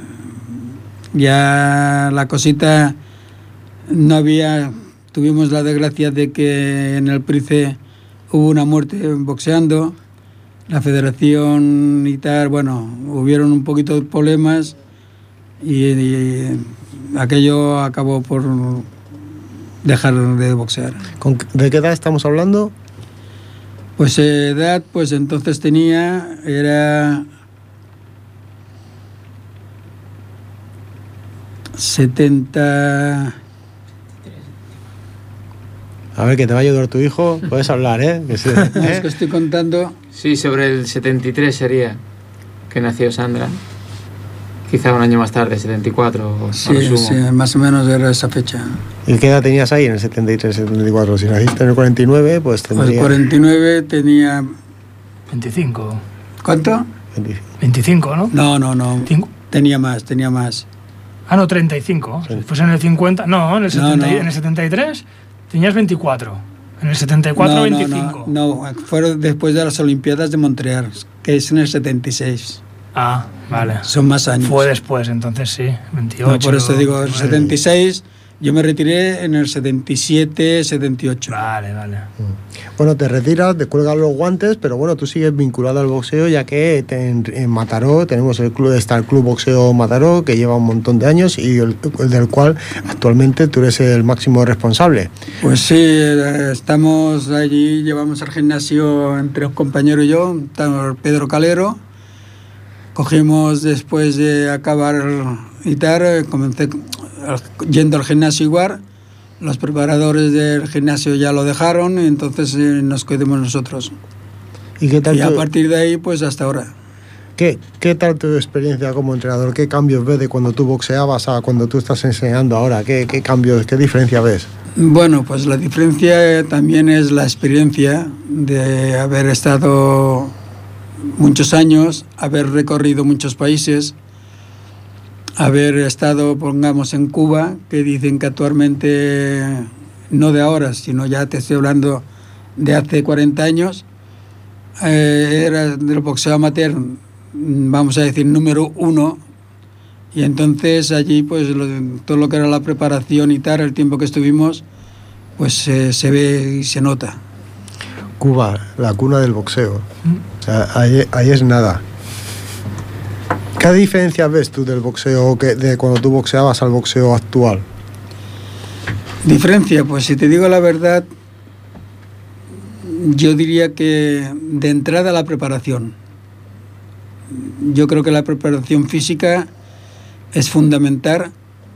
ya la cosita no había... Tuvimos la desgracia de que en el Price hubo una muerte boxeando, la federación y tal, bueno, hubieron un poquito de problemas y aquello acabó por dejar de boxear. ¿De qué edad estamos hablando? Pues edad, pues entonces era 70... A ver, que te va a ayudar tu hijo. Puedes hablar, ¿eh? No, es que estoy contando... Sí, sobre el 73 sería que nació Sandra. Quizá un año más tarde, 74. Sí, más o menos era esa fecha. ¿Y qué edad tenías ahí en el 73, 74? Si naciste en el 49, pues tendría... Pues el 49 tenía... 25. ¿Cuánto? 25, ¿no? No. Tenía más. Ah, no, 35. Sí. Pues en el 50... No, en el 73 tenías 24. En el 74, 25. No, fueron después de las Olimpiadas de Montreal, que es en el 76. Ah, vale. Son más años. Fue después, entonces sí, 28. No, por eso digo, el 76, yo me retiré en el 77, 78. Vale. Bueno, te retiras, te cuelgas los guantes, pero bueno, tú sigues vinculado al boxeo, ya que en Mataró tenemos el Club Boxeo Mataró, que lleva un montón de años y del cual actualmente tú eres el máximo responsable. Pues sí, estamos allí, llevamos al gimnasio entre los compañeros y yo, Pedro Calero. Cogimos después de acabar y tal, comencé yendo al gimnasio igual, los preparadores del gimnasio ya lo dejaron, y entonces nos quedamos nosotros. ¿Y qué tal? Y a partir de ahí, pues hasta ahora. ¿Qué tal tu experiencia como entrenador? ¿Qué cambios ves de cuando tú boxeabas a cuando tú estás enseñando ahora? ¿Qué cambios, qué diferencia ves? Bueno, pues la diferencia también es la experiencia de haber estado muchos años, haber recorrido muchos países, haber estado, pongamos, en Cuba, que dicen que actualmente, no de ahora, sino ya te estoy hablando de hace 40 años, era del boxeo amateur, vamos a decir, número 1, y entonces allí, pues todo lo que era la preparación y tal, el tiempo que estuvimos, pues se ve y se nota. Cuba, la cuna del boxeo. O sea, ahí es nada. ¿Qué diferencia ves tú del boxeo de cuando tú boxeabas al boxeo actual? Diferencia, pues si te digo la verdad, yo diría que de entrada la preparación. Yo creo que la preparación física es fundamental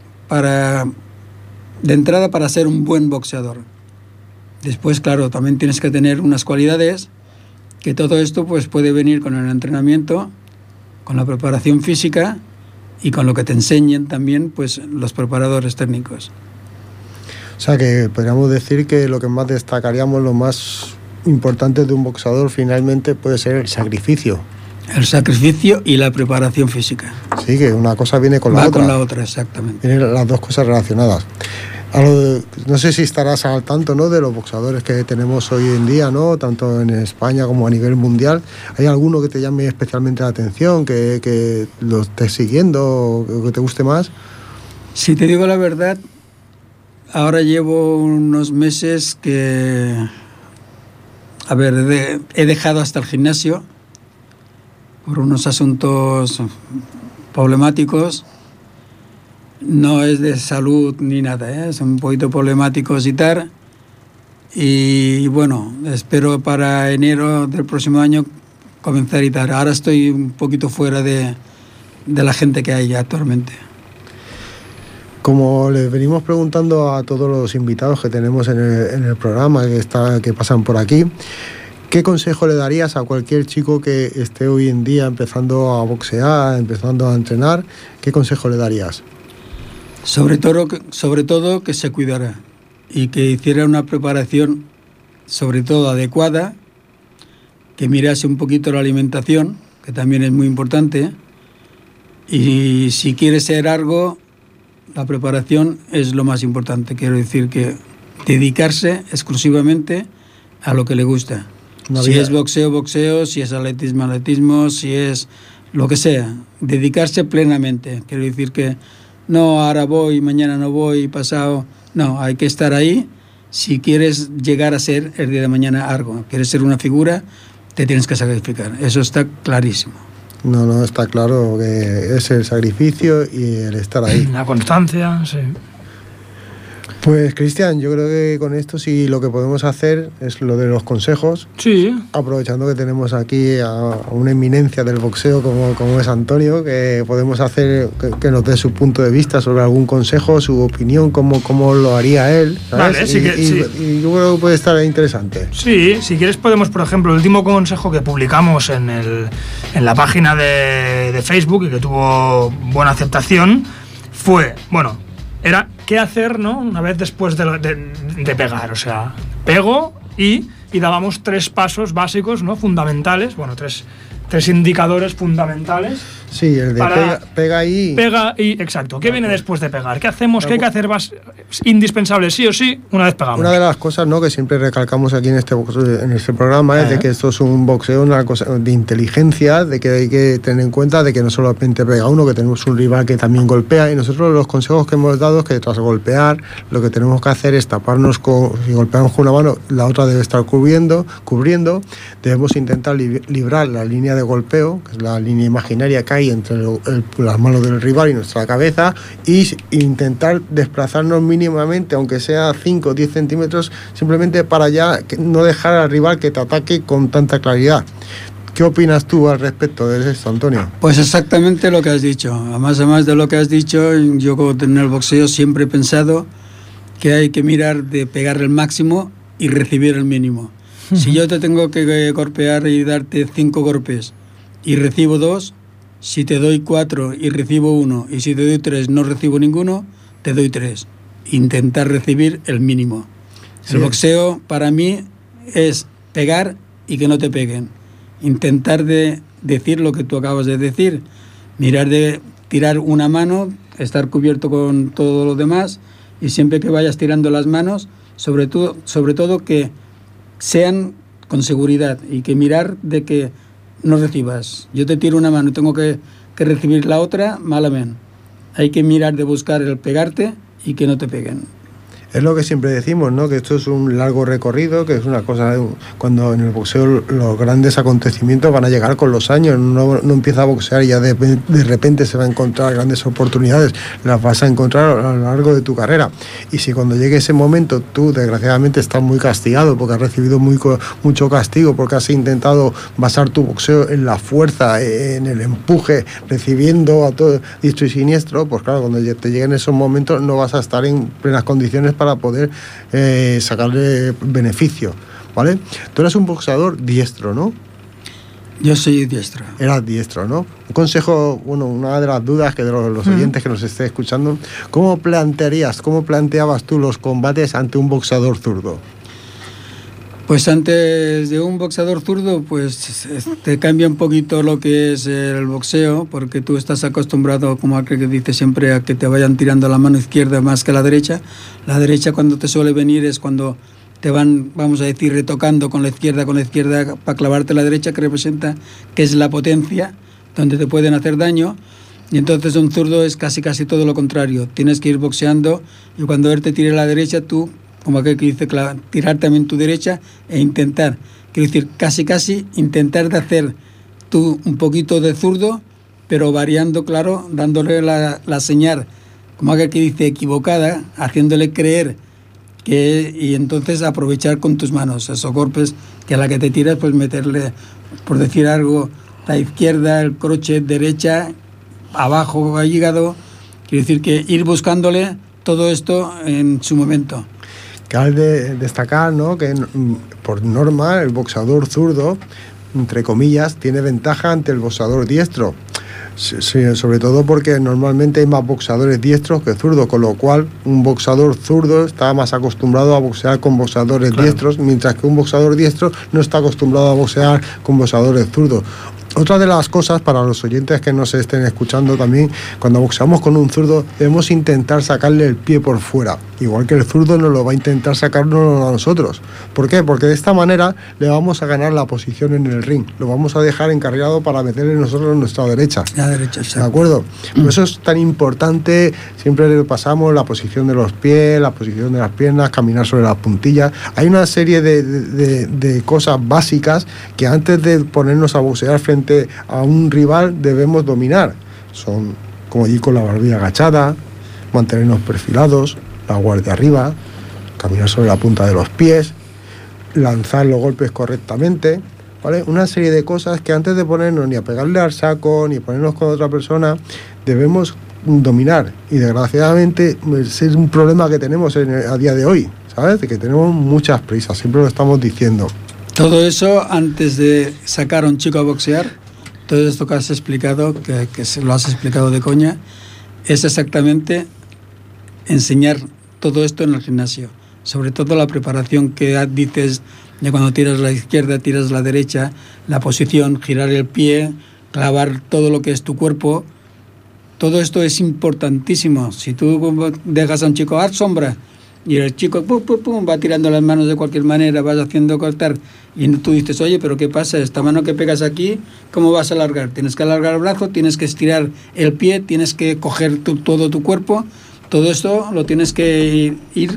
de entrada para ser un buen boxeador. Después, claro, también tienes que tener unas cualidades, que todo esto pues puede venir con el entrenamiento, con la preparación física y con lo que te enseñen también pues los preparadores técnicos. O sea que podríamos decir que lo que más destacaríamos, lo más importante de un boxeador finalmente puede ser el sacrificio. El sacrificio y la preparación física. Sí, que una cosa viene con la otra. Va con la otra, exactamente. Vienen las dos cosas relacionadas. No sé si estarás al tanto, ¿no?, de los boxeadores que tenemos hoy en día, ¿no?, tanto en España como a nivel mundial. ¿Hay alguno que te llame especialmente la atención, que lo estés siguiendo o que te guste más? Si te digo la verdad, ahora llevo unos meses que... A ver, he dejado hasta el gimnasio por unos asuntos problemáticos. No es de salud ni nada, son un poquito problemáticos y tal. Y bueno, espero para enero del próximo año comenzar y tal. Ahora estoy un poquito fuera de la gente que hay actualmente. Como les venimos preguntando a todos los invitados que tenemos en el programa, que pasan por aquí, ¿qué consejo le darías a cualquier chico que esté hoy en día empezando a boxear, empezando a entrenar? ¿Qué consejo le darías? Sobre todo que se cuidara y que hiciera una preparación sobre todo adecuada, que mirase un poquito la alimentación, que también es muy importante, y si quiere ser algo, la preparación es lo más importante. Quiero decir que dedicarse exclusivamente a lo que le gusta. Si es boxeo, boxeo, si es atletismo, atletismo, si es lo que sea, dedicarse plenamente. Quiero decir que no, ahora voy, mañana no voy, pasado... No, hay que estar ahí. Si quieres llegar a ser el día de mañana algo, quieres ser una figura, te tienes que sacrificar. Eso está clarísimo. No, está claro que es el sacrificio y el estar ahí. La constancia, sí. Pues, Cristian, yo creo que con esto sí lo que podemos hacer es lo de los consejos. Sí. Aprovechando que tenemos aquí a una eminencia del boxeo como es Antonio, que podemos hacer que nos dé su punto de vista sobre algún consejo, su opinión, cómo lo haría él, ¿sabes? Vale, y yo creo que puede estar interesante. Sí, si quieres podemos, por ejemplo, el último consejo que publicamos en la página de Facebook y que tuvo buena aceptación fue, era qué hacer, ¿no?, una vez después de pegar. O sea, pego y dábamos 3 pasos básicos, ¿no?, fundamentales, tres indicadores fundamentales. Sí, el de pega y... Pega y, exacto. ¿Qué viene después de pegar? ¿Qué hacemos? ¿Qué hay que hacer indispensable sí o sí una vez pegamos? Una de las cosas, ¿no?, que siempre recalcamos aquí en este programa es de que esto es un boxeo, una cosa de inteligencia, de que hay que tener en cuenta de que no solamente pega uno, que tenemos un rival que también golpea, y nosotros los consejos que hemos dado es que tras golpear lo que tenemos que hacer es taparnos si golpeamos con una mano, la otra debe estar cubriendo, debemos intentar librar la línea de golpeo, que es la línea imaginaria que hay entre las manos del rival y nuestra cabeza, y intentar desplazarnos mínimamente, aunque sea 5 o 10 centímetros, simplemente para ya no dejar al rival que te ataque con tanta claridad. ¿Qué opinas tú al respecto de esto, Antonio? Pues exactamente lo que has dicho. Además de lo que has dicho, yo en el boxeo siempre he pensado que hay que mirar de pegar el máximo y recibir el mínimo. Si yo te tengo que golpear y darte 5 golpes y recibo 2, si te doy 4 y recibo 1, y si te doy 3 no recibo ninguno, te doy 3. Intentar recibir el mínimo. Sí. El boxeo para mí es pegar y que no te peguen. Intentar de decir lo que tú acabas de decir. Mirar de tirar una mano, estar cubierto con todo lo demás, y siempre que vayas tirando las manos, sobre todo que sean con seguridad, y que mirar de que no recibas. Yo te tiro una mano y tengo que recibir la otra, malamente. Hay que mirar de buscar el pegarte y que no te peguen. Es lo que siempre decimos, ¿no?, que esto es un largo recorrido, que es una cosa, cuando en el boxeo los grandes acontecimientos van a llegar con los años, no empieza a boxear y ya de repente se va a encontrar grandes oportunidades, las vas a encontrar a lo largo de tu carrera. Y si cuando llegue ese momento tú desgraciadamente estás muy castigado porque has recibido mucho castigo, porque has intentado basar tu boxeo en la fuerza, en el empuje, recibiendo a todo diestro y siniestro, pues claro, cuando te lleguen esos momentos no vas a estar en plenas condiciones para poder sacarle beneficio, ¿vale? Tú eres un boxeador diestro, ¿no? Yo soy diestro. Eras diestro, ¿no? Un consejo, una de las dudas que de los oyentes que nos esté escuchando, ¿cómo planteabas tú los combates ante un boxeador zurdo? Pues antes de un boxeador zurdo, pues te cambia un poquito lo que es el boxeo, porque tú estás acostumbrado, como aquel que dice siempre, a que te vayan tirando la mano izquierda más que la derecha. La derecha cuando te suele venir es cuando te van, vamos a decir, retocando con la izquierda para clavarte la derecha, que representa que es la potencia, donde te pueden hacer daño. Y entonces un zurdo es casi todo lo contrario. Tienes que ir boxeando y cuando él te tire la derecha, tú, como aquel que dice, tirar también tu derecha e intentar, quiero decir, casi intentar de hacer tú un poquito de zurdo, pero variando, claro, dándole la señal, como aquel que dice, equivocada, haciéndole creer que, y entonces aprovechar con tus manos esos golpes que a la que te tiras, pues meterle, por decir algo, la izquierda, el crochet, derecha, abajo, al hígado, quiero decir que ir buscándole todo esto en su momento. Cabe destacar, ¿no?, que por norma el boxeador zurdo, entre comillas, tiene ventaja ante el boxeador diestro. Sí, sobre todo porque normalmente hay más boxeadores diestros que zurdos, con lo cual un boxeador zurdo está más acostumbrado a boxear con boxeadores diestros, mientras que un boxeador diestro no está acostumbrado a boxear con boxeadores zurdos. Otra de las cosas, para los oyentes que nos estén escuchando también, cuando boxeamos con un zurdo debemos intentar sacarle el pie por fuera, igual que el zurdo nos lo va a intentar sacarnos a nosotros. ¿Por qué? Porque de esta manera le vamos a ganar la posición en el ring, lo vamos a dejar encarrilado para meterle nosotros nuestra derecha. La derecha, exacto. ¿De acuerdo? Por eso es tan importante, siempre repasamos la posición de los pies, la posición de las piernas, caminar sobre las puntillas. Hay una serie de cosas básicas que antes de ponernos a boxear frente a un rival debemos dominar. Son como ir con la barbilla agachada, mantenernos perfilados, la guardia arriba, caminar sobre la punta de los pies, lanzar los golpes correctamente, ¿vale? Una serie de cosas que antes de ponernos ni a pegarle al saco ni ponernos con otra persona debemos dominar, y desgraciadamente es un problema que tenemos a día de hoy, ¿sabes? De que tenemos muchas prisas, siempre lo estamos diciendo. Todo eso antes de sacar a un chico a boxear, todo esto que has explicado, que se lo has explicado de coña, es exactamente enseñar todo esto en el gimnasio. Sobre todo la preparación que dices de cuando tiras la izquierda, tiras la derecha, la posición, girar el pie, clavar todo lo que es tu cuerpo. Todo esto es importantísimo. Si tú dejas a un chico a sombra y el chico va tirando las manos de cualquier manera, vas haciendo cortar, y tú dices, oye, pero ¿qué pasa? Esta mano que pegas aquí, ¿cómo vas a alargar? Tienes que alargar el brazo, tienes que estirar el pie, tienes que coger todo tu cuerpo. Todo esto lo tienes que ir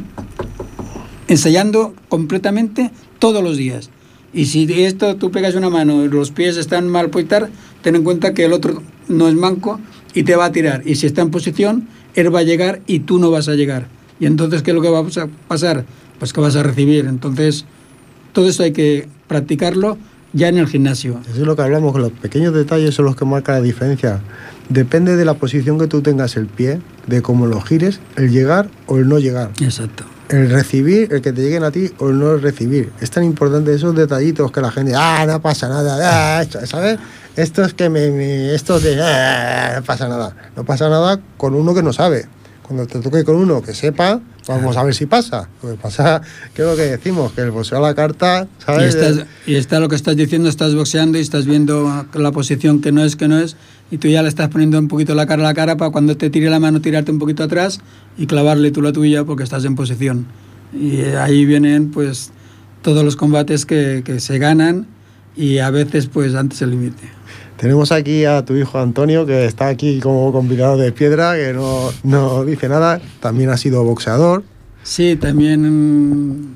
ensayando completamente todos los días. Y si esto tú pegas una mano y los pies están mal puestos, ten en cuenta que el otro no es manco y te va a tirar. Y si está en posición, él va a llegar y tú no vas a llegar. Y entonces, ¿qué es lo que va a pasar? Pues que vas a recibir. Entonces, todo esto hay que practicarlo ya en el gimnasio. Eso es lo que hablamos, que los pequeños detalles son los que marcan la diferencia. Depende de la posición que tú tengas el pie, de cómo lo gires, el llegar o el no llegar. Exacto. El recibir, el que te lleguen a ti o el no recibir. Es tan importante esos detallitos que la gente, no pasa nada, ¿sabes? Esto es que esto de, no pasa nada. No pasa nada con uno que no sabe. Cuando te toque con uno que sepa, vamos a ver si pasa. Lo que pasa, que es lo que decimos, que el boxeo a la carta, ¿sabes? Y está lo que estás diciendo, estás boxeando y estás viendo la posición que no es, y tú ya le estás poniendo un poquito la cara para cuando te tire la mano tirarte un poquito atrás y clavarle tú la tuya porque estás en posición. Y ahí vienen pues todos los combates que se ganan y a veces pues antes el límite. Tenemos aquí a tu hijo Antonio, que está aquí como convidado de piedra, que no dice nada. También ha sido boxeador. Sí, también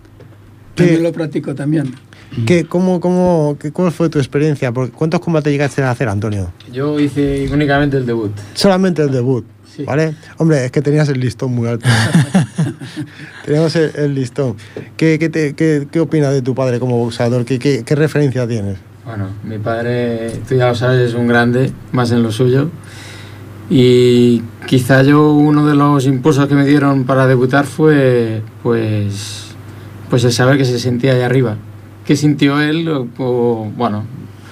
lo practico también. ¿Cuál fue tu experiencia? ¿Cuántos combates llegaste a hacer, Antonio? Yo hice únicamente el debut. Solamente el debut, sí. ¿Vale? Hombre, es que tenías el listón muy alto. Teníamos el listón. ¿Qué opinas de tu padre como boxeador? ¿Qué referencia tienes? Bueno, mi padre, tú ya lo sabes, es un grande, más en lo suyo. Y quizá uno de los impulsos que me dieron para debutar fue pues el saber que se sentía ahí arriba. ¿Qué sintió él? Bueno,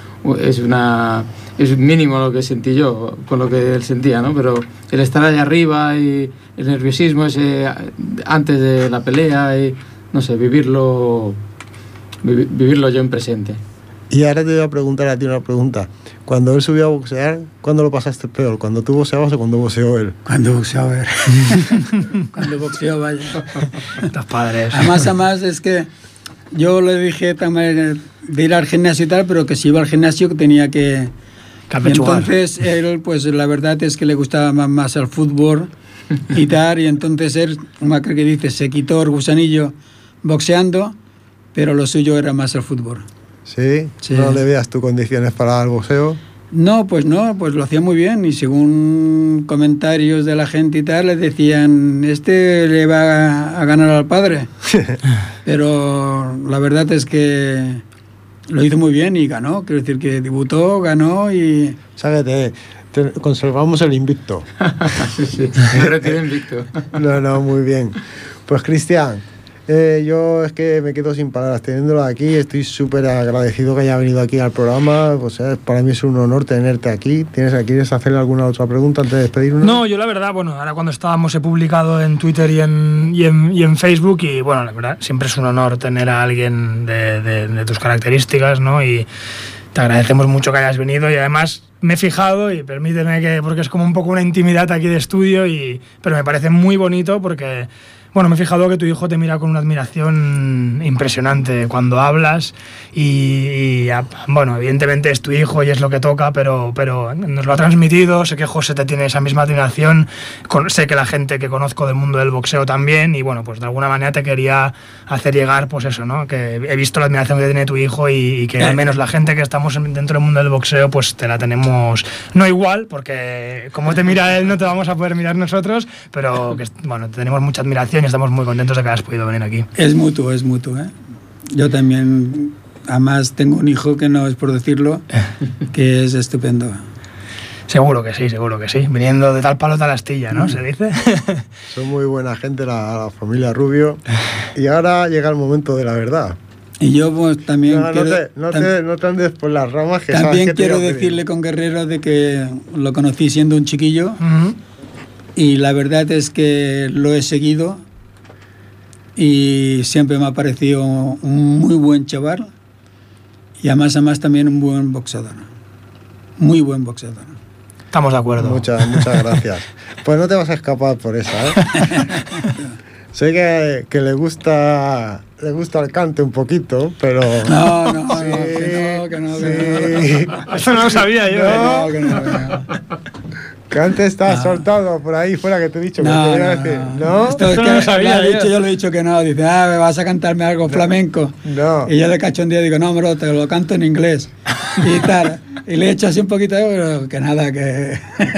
es mínimo lo que sentí yo con lo que él sentía, ¿no? Pero el estar ahí arriba y el nerviosismo ese antes de la pelea y, no sé, vivirlo vivirlo yo en presente. Y ahora te voy a preguntar a ti una pregunta. Cuando él subió a boxear, ¿cuándo lo pasaste peor? ¿Cuando tú boxeabas o cuando boxeó él? Cuando boxeó, cuando boxeó, vaya. Estos padres. Además, es que yo le dije también de ir al gimnasio y tal, pero que si iba al gimnasio que tenía que... Y entonces él, pues la verdad es que le gustaba más el fútbol y tal, y entonces él, como que dice, se quitó el gusanillo boxeando, pero lo suyo era más el fútbol. ¿Sí? Sí. ¿No le veas tus condiciones para el boxeo? No, pues lo hacía muy bien, y según comentarios de la gente y tal, le decían, este le va a ganar al padre. Pero la verdad es que lo hizo muy bien y ganó, quiero decir que debutó, ganó y... O sea que conservamos el invicto. Sí, me retiré invicto. No, muy bien. Pues Cristian, yo es que me quedo sin palabras teniéndolo aquí. Estoy súper agradecido que haya venido aquí al programa. O sea, para mí es un honor tenerte aquí. ¿Quieres hacerle alguna otra pregunta antes de despedirnos? No, yo la verdad, bueno, ahora cuando estábamos he publicado en Twitter y en Facebook, y bueno, la verdad, siempre es un honor tener a alguien de tus características, ¿no? Y te agradecemos mucho que hayas venido, y además me he fijado, y permíteme porque es como un poco una intimidad aquí de estudio, pero me parece muy bonito porque... Bueno, me he fijado que tu hijo te mira con una admiración impresionante cuando hablas y bueno, evidentemente es tu hijo y es lo que toca, pero nos lo ha transmitido. Sé que José te tiene esa misma admiración, sé que la gente que conozco del mundo del boxeo también, y bueno, pues de alguna manera te quería hacer llegar, pues eso, ¿no? Que he visto la admiración que tiene tu hijo y que al menos la gente que estamos dentro del mundo del boxeo, pues te la tenemos, no igual, porque como te mira él no te vamos a poder mirar nosotros, pero que, bueno, tenemos mucha admiración y estamos muy contentos de que hayas podido venir aquí. Es mutuo, ¿eh? Yo también, además, tengo un hijo que no es por decirlo, que es estupendo. Seguro que sí. Viniendo de tal palo tal astilla, ¿no? ¿Se dice? Son muy buena gente la familia Rubio. Y ahora llega el momento de la verdad. Y yo pues también no te andes por las ramas, que también sabes que quiero decirle con Guerrero de que lo conocí siendo un chiquillo. Y la verdad es que lo he seguido y siempre me ha parecido un muy buen chaval, y además también un buen boxeador, muy buen boxeador. Estamos de acuerdo. Muchas gracias. Pues no te vas a escapar por esa, ¿eh? Sé que le gusta el cante un poquito, pero... No, sí, que no. Eso no lo sabía yo. Que no. Cante está soltado por ahí fuera, que te he dicho. No. ¿No? Esto no lo sabía. Yo le he dicho que no. Dice, me vas a cantarme algo flamenco. No. Y yo le cacho un día y digo, no, bro, te lo canto en inglés. Y tal. Y le he hecho así un poquito, pero que nada, que...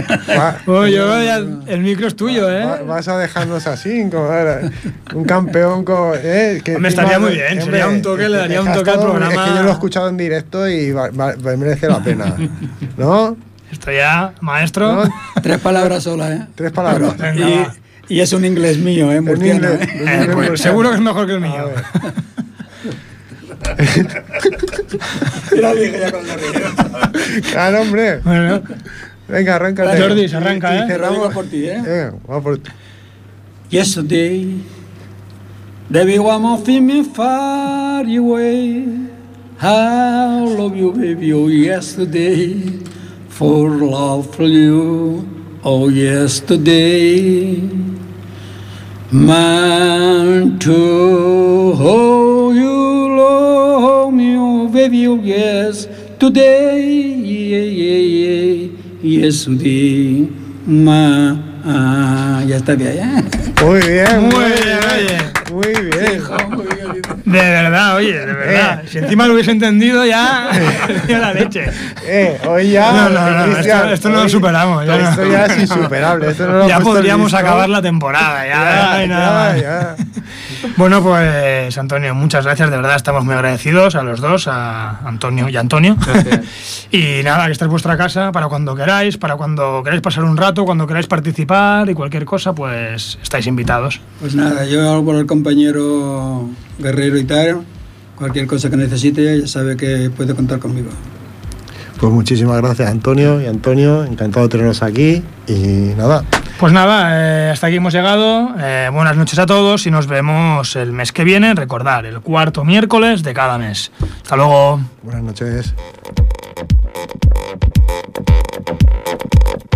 El micro es tuyo, ¿eh? Vas a dejarnos así, como un campeón que me estaría muy bien, sería un toque, le daría un toque al programa. Es que yo lo he escuchado en directo y merece la pena, ¿no? Esto ya, maestro. ¿No? 3 palabras solas, ¿eh? 3 palabras. Y es un inglés mío, ¿eh? Murciano, pues seguro que es mejor que el mío. Lo dije ya con la río. Claro, hombre. Bueno. Venga, arranca. Jordi, se arranca, ¿eh? Cerramos por ti, ¿eh? Venga, vamos por ti. Yesterday, baby, one more thing me far away. I love you, baby, oh yesterday. For love for you, oh yesterday. Man to hold you, love me, oh baby, oh yes, today, yesterday, ya está bien, ¿eh? Muy bien, muy bien. De verdad, si encima lo hubiese entendido ya la leche. Hoy ya... No, esto no lo superamos. Esto ya es insuperable. Ya podríamos acabar la temporada, ya. Bueno, pues Antonio, muchas gracias, de verdad estamos muy agradecidos a los dos, a Antonio y a Antonio. Gracias. Y nada, que esta es vuestra casa para cuando queráis pasar un rato, cuando queráis participar y cualquier cosa, pues estáis invitados. Pues nada, yo hablo por el compañero Guerrero y tal, cualquier cosa que necesite ya sabe que puede contar conmigo. Pues muchísimas gracias Antonio y Antonio, encantado de tenernos aquí y nada. Pues nada, hasta aquí hemos llegado. Buenas noches a todos y nos vemos el mes que viene. Recordar, el 4º miércoles de cada mes. Hasta luego. Buenas noches.